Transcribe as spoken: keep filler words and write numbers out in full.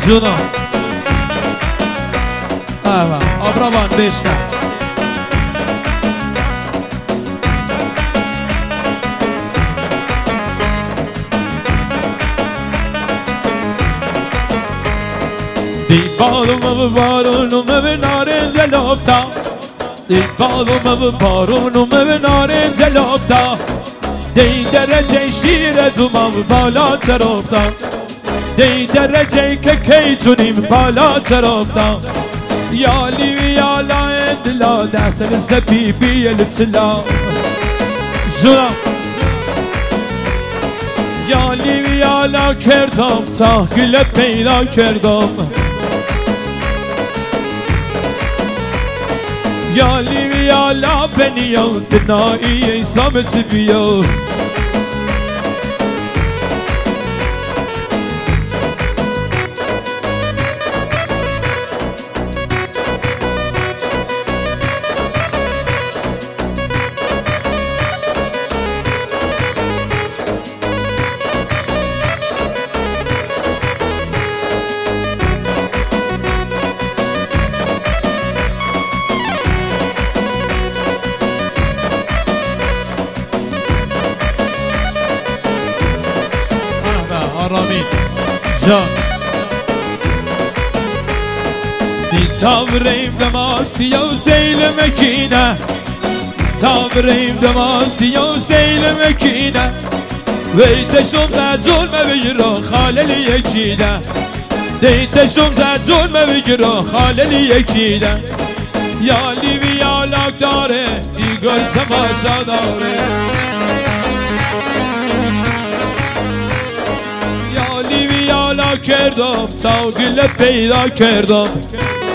جونا آه آبراوان بشکن دی بارونم بارونم به نارنج لفتا دی بارونم بارونم به نارنج لفتا دی درجه شیر دومم بالا ترفتا دی درجه که کی جونیم بالا ترفتا یالی و یالا اندلا دستن سپی بی التلا جونا یالی و یالا کردم تا گل پیدا کردم یالی و یالا بنیا دنایی ایسامت بیا آرامی جان دی تابریم دماستی و سیل مکینه تابریم دماستی و سیل مکینه ویتشم زد ظلمه بگیرا خالل یکیده دیتشم زد ظلمه بگیرا خالل یکیده یالی و یالاک داره ای گل تماشا داره یالی و یالا کردم تا گل پیدا کردم